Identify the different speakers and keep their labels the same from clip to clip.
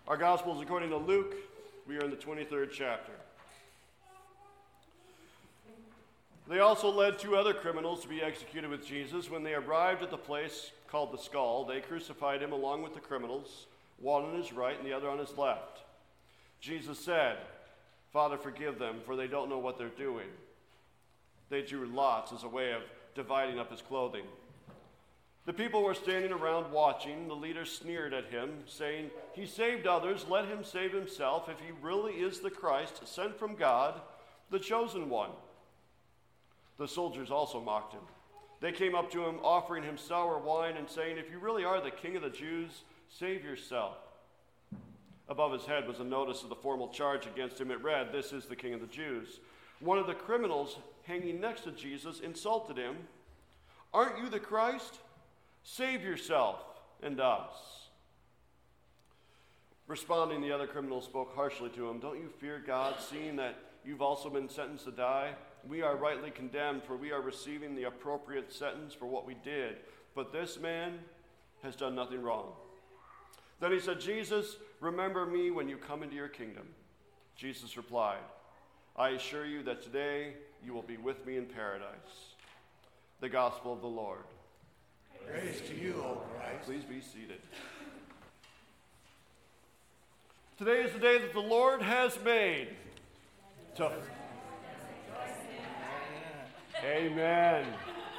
Speaker 1: Our gospel is according to Luke. We are in the 23rd chapter. They also led two other criminals to be executed with Jesus. When they arrived at the place called the Skull, they crucified him along with the criminals, one on his right and the other on his left. Jesus said, "Father, forgive them, for they don't know what they're doing." They drew lots as a way of dividing up his clothing. The people were standing around watching. The leader sneered at him, saying, "He saved others, let him save himself, if he really is the Christ, sent from God, the chosen one." The soldiers also mocked him. They came up to him, offering him sour wine and saying, "If you really are the king of the Jews, save yourself." Above his head was a notice of the formal charge against him. It read, "This is the king of the Jews." One of the criminals hanging next to Jesus insulted him, "Aren't you the Christ? Save yourself and us." Responding, the other criminal spoke harshly to him, "Don't you fear God, seeing that you've also been sentenced to die? We are rightly condemned, for we are receiving the appropriate sentence for what we did. But this man has done nothing wrong." Then he said, "Jesus, remember me when you come into your kingdom." Jesus replied, "I assure you that today you will be with me in paradise." The gospel of the Lord.
Speaker 2: Praise to you, O Christ.
Speaker 1: Please be seated. Today is the day that the Lord has made. Amen.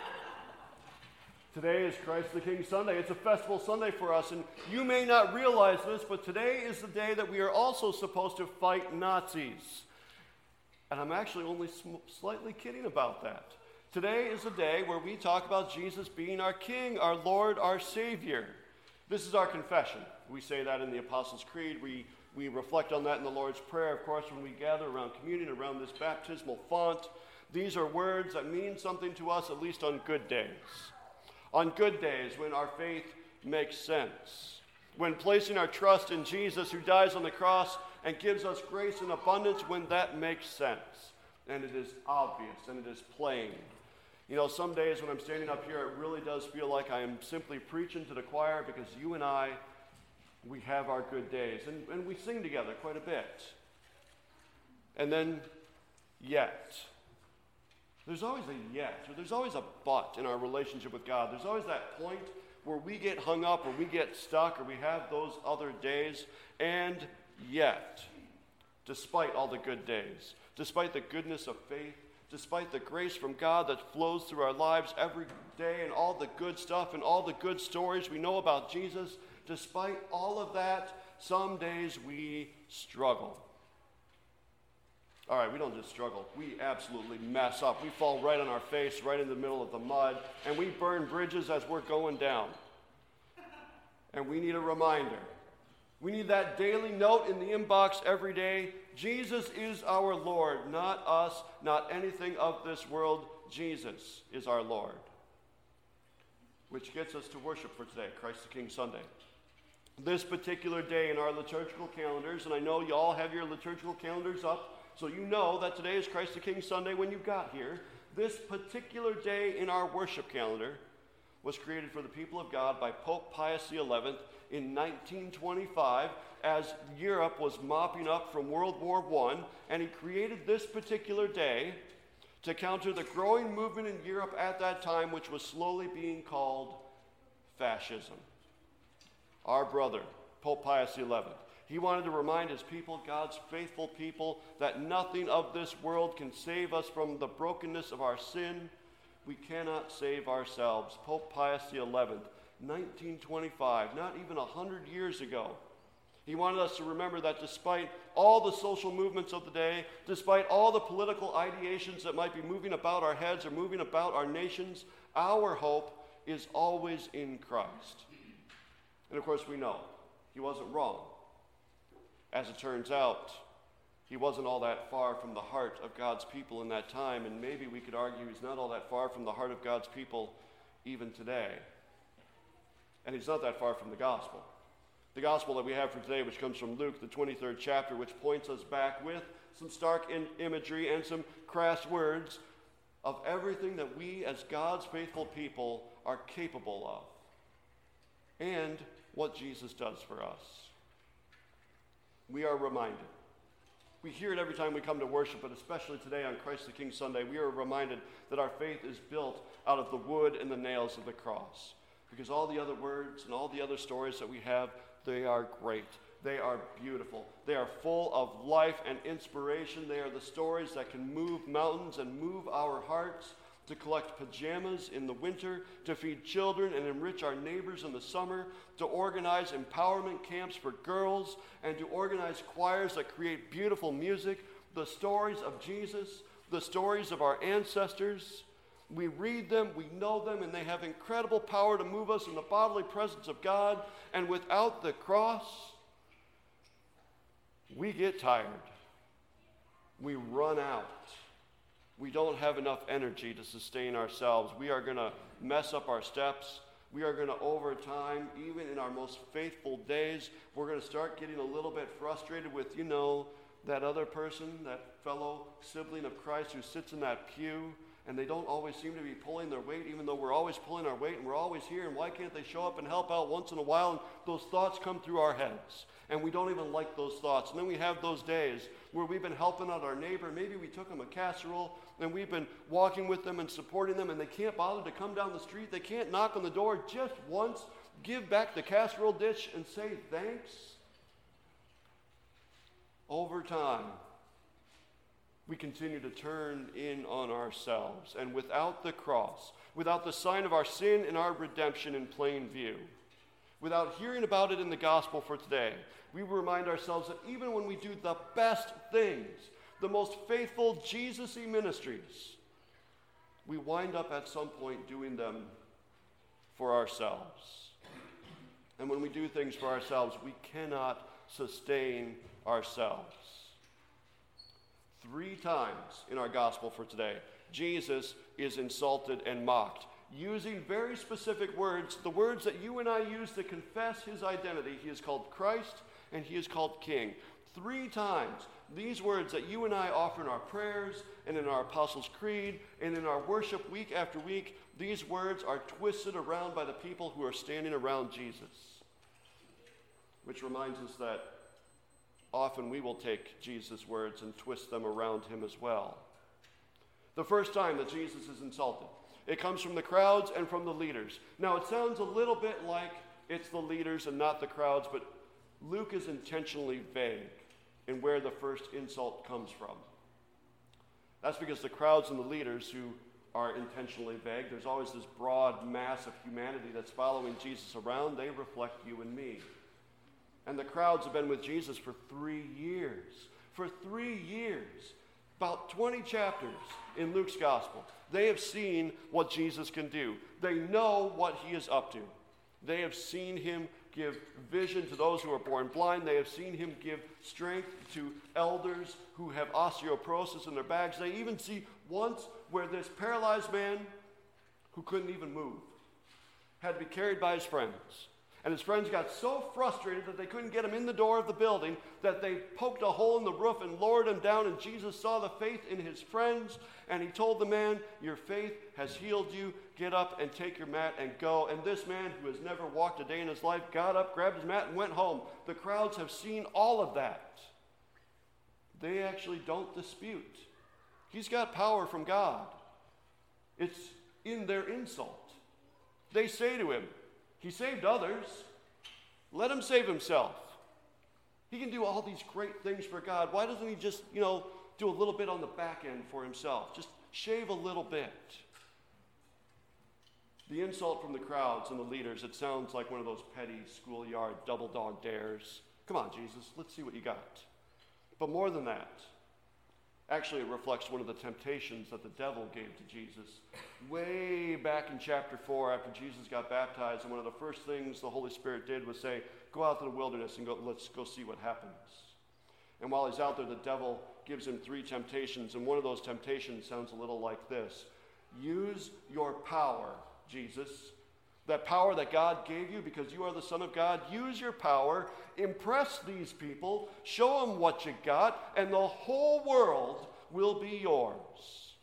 Speaker 1: Today is Christ the King Sunday. It's a festival Sunday for us, and you may not realize this, but today is the day that we are also supposed to fight Nazis. And I'm actually only slightly kidding about that. Today is the day where we talk about Jesus being our King, our Lord, our Savior. This is our confession. We say that in the Apostles' Creed. We reflect on that in the Lord's Prayer, of course, when we gather around communion, around this baptismal font. These are words that mean something to us, at least on good days. On good days, when our faith makes sense. When placing our trust in Jesus, who dies on the cross and gives us grace in abundance, when that makes sense. And it is obvious, and it is plain. You know, some days when I'm standing up here, it really does feel like I am simply preaching to the choir, because you and I, we have our good days. And we sing together quite a bit. And then, yet. There's always a yet, or there's always a but in our relationship with God. There's always that point where we get hung up, or we get stuck, or we have those other days. And yet, despite all the good days, despite the goodness of faith, despite the grace from God that flows through our lives every day, and all the good stuff and all the good stories we know about Jesus, despite all of that, some days we struggle. All right, we don't just struggle. We absolutely mess up. We fall right on our face, right in the middle of the mud, and we burn bridges as we're going down. And we need a reminder. We need that daily note in the inbox every day. Jesus is our Lord, not us, not anything of this world. Jesus is our Lord. Which gets us to worship for today, Christ the King Sunday. This particular day in our liturgical calendars, and I know you all have your liturgical calendars up, so you know that today is Christ the King Sunday when you got here. This particular day in our worship calendar was created for the people of God by Pope Pius XI in 1925 as Europe was mopping up from World War I, and he created this particular day to counter the growing movement in Europe at that time, which was slowly being called fascism. Our brother, Pope Pius XI, he wanted to remind his people, God's faithful people, that nothing of this world can save us from the brokenness of our sin. We cannot save ourselves. Pope Pius XI, 1925, not even 100 years ago. He wanted us to remember that despite all the social movements of the day, despite all the political ideations that might be moving about our heads or moving about our nations, our hope is always in Christ. And of course we know he wasn't wrong. As it turns out, he wasn't all that far from the heart of God's people in that time, and maybe we could argue he's not all that far from the heart of God's people even today. And he's not that far from the gospel. The gospel that we have for today, which comes from Luke, the 23rd chapter, which points us back with some stark imagery and some crass words of everything that we as God's faithful people are capable of, and what Jesus does for us. we are reminded. We hear it every time we come to worship, but especially today on Christ the King Sunday, we are reminded that our faith is built out of the wood and the nails of the cross. Because all the other words and all the other stories that we have, they are great. They are beautiful. They are full of life and inspiration. They are the stories that can move mountains and move our hearts, to collect pajamas in the winter, to feed children and enrich our neighbors in the summer, to organize empowerment camps for girls, and to organize choirs that create beautiful music, the stories of Jesus, the stories of our ancestors. We read them, we know them, and they have incredible power to move us in the bodily presence of God. And without the cross, we get tired. We run out. We don't have enough energy to sustain ourselves. We are going to mess up our steps. We are going to, over time, even in our most faithful days, we're going to start getting a little bit frustrated with, that other person, that fellow sibling of Christ who sits in that pew, and they don't always seem to be pulling their weight, even though we're always pulling our weight and we're always here, and why can't they show up and help out once in a while? And those thoughts come through our heads, and we don't even like those thoughts. And then we have those days where we've been helping out our neighbor. Maybe we took them a casserole, and we've been walking with them and supporting them, and they can't bother to come down the street. They can't knock on the door just once, give back the casserole dish, and say thanks. Over time, we continue to turn in on ourselves, and without the cross, without the sign of our sin and our redemption in plain view, without hearing about it in the gospel for today, we remind ourselves that even when we do the best things, the most faithful Jesus-y ministries, we wind up at some point doing them for ourselves. And when we do things for ourselves, we cannot sustain ourselves. 3 times in our gospel for today, Jesus is insulted and mocked, using very specific words, the words that you and I use to confess his identity. He is called Christ and he is called King. 3 times, these words that you and I offer in our prayers and in our Apostles' Creed and in our worship week after week, these words are twisted around by the people who are standing around Jesus. Which reminds us that often we will take Jesus' words and twist them around him as well. The first time that Jesus is insulted, it comes from the crowds and from the leaders. Now, it sounds a little bit like it's the leaders and not the crowds, but Luke is intentionally vague in where the first insult comes from. That's because the crowds and the leaders who are intentionally vague, there's always this broad mass of humanity that's following Jesus around. They reflect you and me. And the crowds have been with Jesus for 3 years. For 3 years, about 20 chapters in Luke's gospel, they have seen what Jesus can do. They know what he is up to. They have seen him give vision to those who are born blind. They have seen him give strength to elders who have osteoporosis in their backs. They even see once where this paralyzed man who couldn't even move had to be carried by his friends. And his friends got so frustrated that they couldn't get him in the door of the building that they poked a hole in the roof and lowered him down. And Jesus saw the faith in his friends, and he told the man, "Your faith has healed you. Get up and take your mat and go." And this man, who has never walked a day in his life, got up, grabbed his mat, and went home. The crowds have seen all of that. They actually don't dispute. He's got power from God. It's in their insult. They say to him, "He saved others. Let him save himself. He can do all these great things for God. Why doesn't he just, do a little bit on the back end for himself? Just shave a little bit." The insult from the crowds and the leaders, it sounds like one of those petty schoolyard double dog dares. Come on, Jesus, let's see what you got. But more than that, actually it reflects one of the temptations that the devil gave to Jesus. Way back in chapter 4, after Jesus got baptized, and one of the first things the Holy Spirit did was say, "Go out to the wilderness and let's go see what happens." And while he's out there, the devil gives him 3 temptations, and one of those temptations sounds a little like this. Use your power, Jesus. That power that God gave you because you are the Son of God. Use your power. Impress these people. Show them what you got, and the whole world will be yours.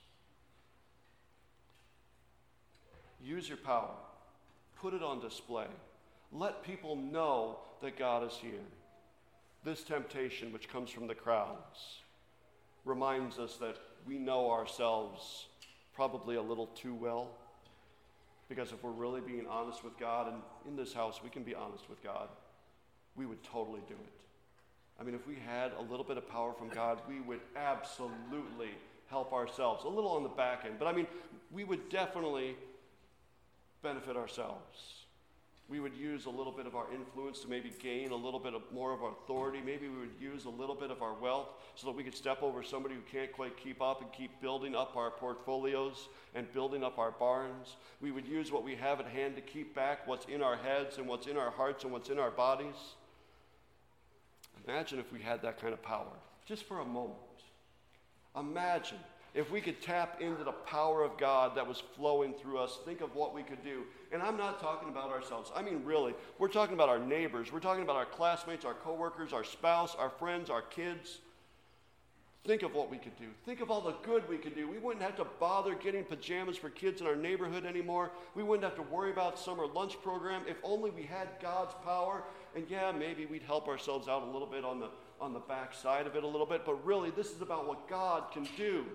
Speaker 1: Use your power. Put it on display. Let people know that God is here. this temptation, which comes from the crowds, reminds us that we know ourselves probably a little too well. Because if we're really being honest with God, and in this house we can be honest with God, we would totally do it. I mean, if we had a little bit of power from God, we would absolutely help ourselves. A little on the back end, but I mean, we would definitely benefit ourselves. We would use a little bit of our influence to maybe gain a little bit more of our authority. Maybe we would use a little bit of our wealth so that we could step over somebody who can't quite keep up and keep building up our portfolios and building up our barns. We would use what we have at hand to keep back what's in our heads and what's in our hearts and what's in our bodies. Imagine if we had that kind of power, just for a moment. Imagine if we could tap into the power of God that was flowing through us. Think of what we could do. And I'm not talking about ourselves. I mean, really, we're talking about our neighbors. We're talking about our classmates, our coworkers, our spouse, our friends, our kids. Think of what we could do. Think of all the good we could do. We wouldn't have to bother getting pajamas for kids in our neighborhood anymore. We wouldn't have to worry about summer lunch program if only we had God's power. And yeah, maybe we'd help ourselves out a little bit on the back side of it a little bit. But really, this is about what God can do.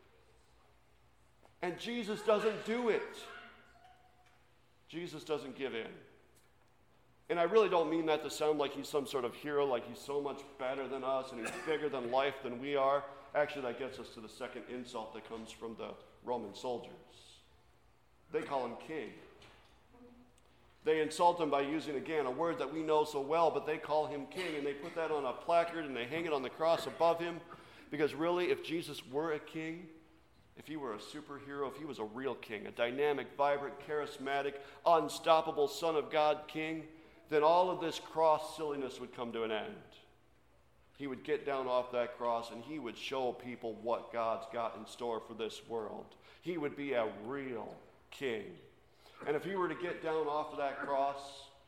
Speaker 1: And Jesus doesn't do it. Jesus doesn't give in. And I really don't mean that to sound like he's some sort of hero, like he's so much better than us and he's bigger than life than we are. Actually, that gets us to the second insult that comes from the Roman soldiers. They call him king. They insult him by using, again, a word that we know so well, but they call him king, and they put that on a placard and they hang it on the cross above him. Because really, if Jesus were a king, if he were a superhero, if he was a real king, a dynamic, vibrant, charismatic, unstoppable Son of God king, then all of this cross silliness would come to an end. He would get down off that cross and he would show people what God's got in store for this world. He would be a real king. And if he were to get down off of that cross,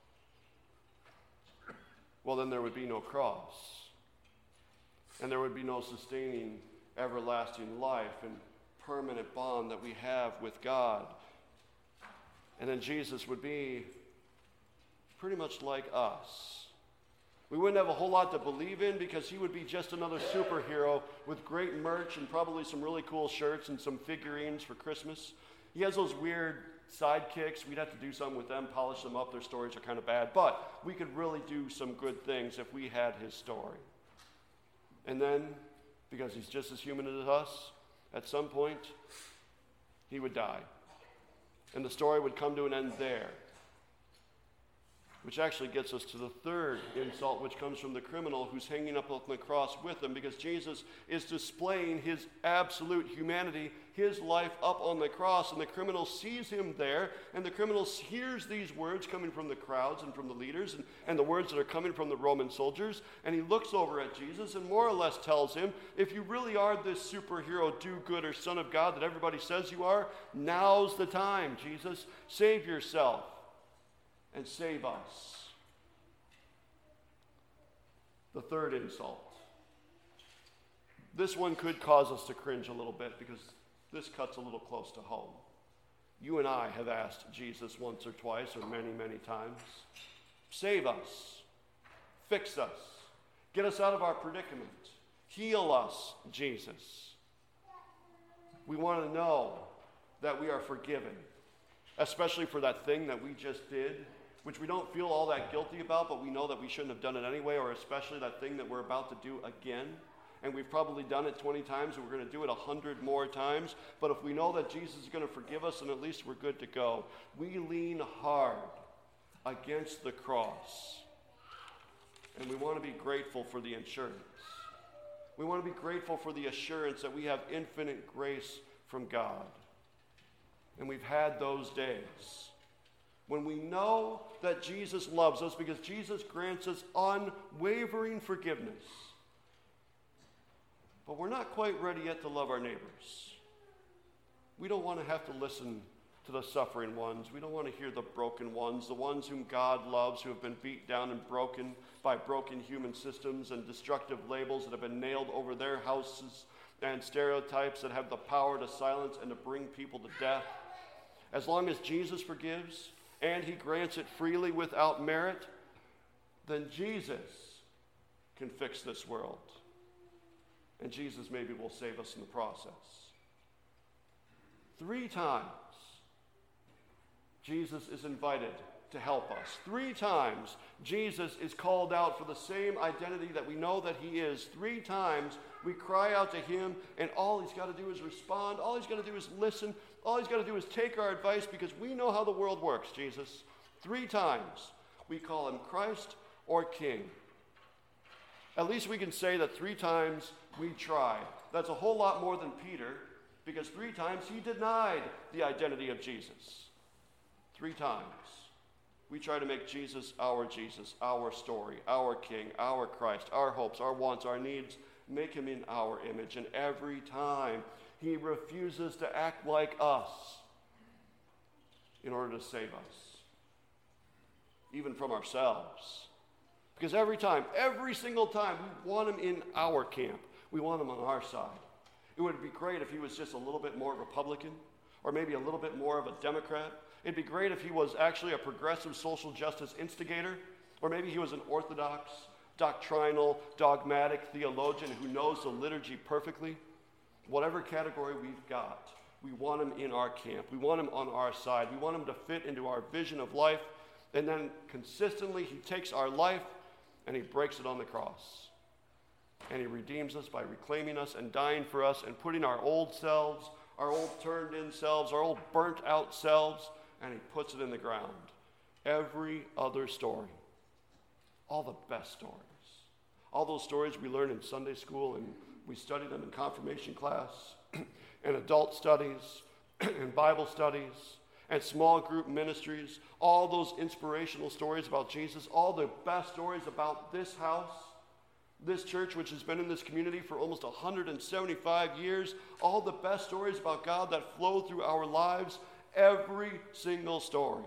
Speaker 1: well, then there would be no cross. And there would be no sustaining, everlasting life and permanent bond that we have with God. And then Jesus would be pretty much like us. We wouldn't have a whole lot to believe in because he would be just another superhero with great merch and probably some really cool shirts and some figurines for Christmas. He has those weird sidekicks. We'd have to do something with them, polish them up. Their stories are kind of bad. But we could really do some good things if we had his story. And then, because he's just as human as us, at some point, he would die. And the story would come to an end there. Which actually gets us to the third insult, which comes from the criminal who's hanging up on the cross with him, because Jesus is displaying his absolute humanity, his life up on the cross, and the criminal sees him there, and the criminal hears these words coming from the crowds and from the leaders, and the words that are coming from the Roman soldiers, and he looks over at Jesus and more or less tells him, if you really are this superhero, do-gooder Son of God that everybody says you are, now's the time, Jesus. Save yourself. And save us. The third insult. This one could cause us to cringe a little bit because this cuts a little close to home. You and I have asked Jesus once or twice or many, many times, save us, fix us, get us out of our predicament, heal us, Jesus. We want to know that we are forgiven, especially for that thing that we just did, which we don't feel all that guilty about, but we know that we shouldn't have done it anyway, or especially that thing that we're about to do again. And we've probably done it 20 times, and we're going to do it 100 more times. But if we know that Jesus is going to forgive us, then at least we're good to go. We lean hard against the cross. And we want to be grateful for the insurance. We want to be grateful for the assurance that we have infinite grace from God. And we've had those days when we know that Jesus loves us because Jesus grants us unwavering forgiveness. But we're not quite ready yet to love our neighbors. We don't want to have to listen to the suffering ones. We don't want to hear the broken ones, the ones whom God loves, who have been beat down and broken by broken human systems and destructive labels that have been nailed over their houses and stereotypes that have the power to silence and to bring people to death. As long as Jesus forgives, and he grants it freely without merit, then Jesus can fix this world. And Jesus maybe will save us in the process. 3 times, Jesus is invited to help us. 3 times, Jesus is called out for the same identity that we know that he is. 3 times, we cry out to him, and all he's got to do is respond. All he's got to do is listen. All he's got to do is take our advice because we know how the world works, Jesus. 3 times, we call him Christ or King. At least we can say that 3 times we tried. That's a whole lot more than Peter, because 3 times he denied the identity of Jesus. 3 times we try to make Jesus, our story, our King, our Christ, our hopes, our wants, our needs, make him in our image. And every time he refuses to act like us in order to save us, even from ourselves. Because every single time, we want him in our camp. We want him on our side. It would be great if he was just a little bit more Republican, or maybe a little bit more of a Democrat. It'd be great if he was actually a progressive social justice instigator, or maybe he was an orthodox, doctrinal, dogmatic theologian who knows the liturgy perfectly. Whatever category we've got, we want him in our camp. We want him on our side. We want him to fit into our vision of life. And then consistently, he takes our life and he breaks it on the cross. And he redeems us by reclaiming us and dying for us and putting our old selves, our old turned-in selves, our old burnt-out selves, and he puts it in the ground. Every other story, all the best stories, all those stories we learn in Sunday school and we study them in confirmation class and adult studies and Bible studies and small group ministries, all those inspirational stories about Jesus, all the best stories about this house, this church, which has been in this community for almost 175 years, all the best stories about God that flow through our lives, every single story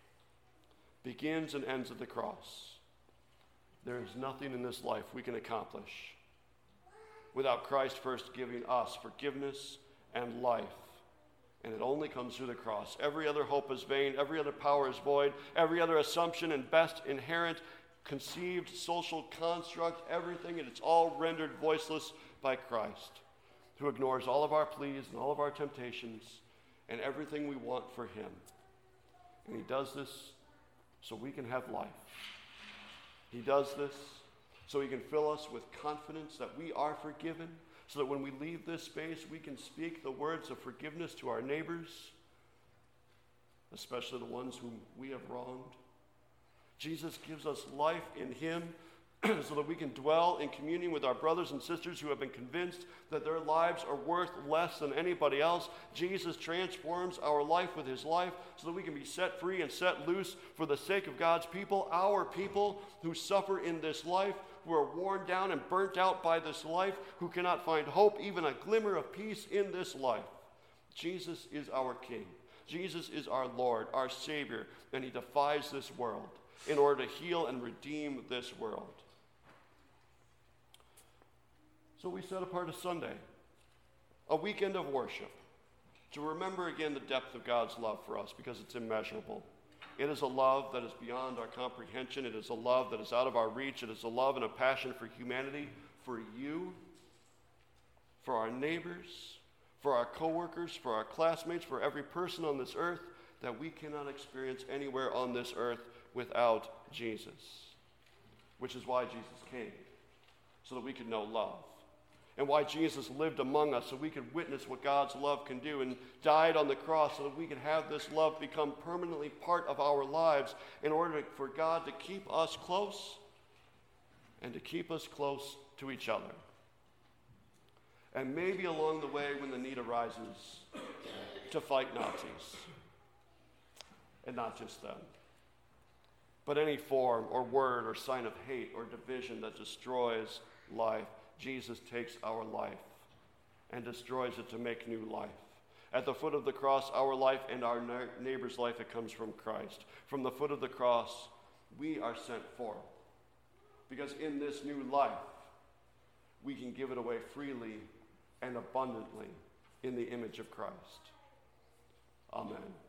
Speaker 1: begins and ends at the cross. There is nothing in this life we can accomplish without Christ first giving us forgiveness and life. And it only comes through the cross. Every other hope is vain. Every other power is void. Every other assumption and best inherent conceived social construct, everything, and it's all rendered voiceless by Christ, who ignores all of our pleas and all of our temptations and everything we want for him. And he does this so we can have life. He does this so he can fill us with confidence that we are forgiven, so that when we leave this space, we can speak the words of forgiveness to our neighbors, especially the ones whom we have wronged. Jesus gives us life in him so that we can dwell in communion with our brothers and sisters who have been convinced that their lives are worth less than anybody else. Jesus transforms our life with his life so that we can be set free and set loose for the sake of God's people, our people who suffer in this life, who are worn down and burnt out by this life, who cannot find hope, even a glimmer of peace in this life. Jesus is our King. Jesus is our Lord, our Savior, and he defies this world in order to heal and redeem this world. So we set apart a Sunday, a weekend of worship, to remember again the depth of God's love for us, because it's immeasurable. It is a love that is beyond our comprehension. It is a love that is out of our reach. It is a love and a passion for humanity, for you, for our neighbors, for our coworkers, for our classmates, for every person on this earth that we cannot experience anywhere on this earth without Jesus, which is why Jesus came, so that we could know love, and why Jesus lived among us, so we could witness what God's love can do, and died on the cross so that we could have this love become permanently part of our lives in order for God to keep us close and to keep us close to each other. And maybe along the way, when the need arises, to fight Nazis, and not just them, but any form or word or sign of hate or division that destroys life. Jesus takes our life and destroys it to make new life. At the foot of the cross, our life and our neighbor's life, it comes from Christ. From the foot of the cross, we are sent forth, because in this new life, we can give it away freely and abundantly in the image of Christ. Amen.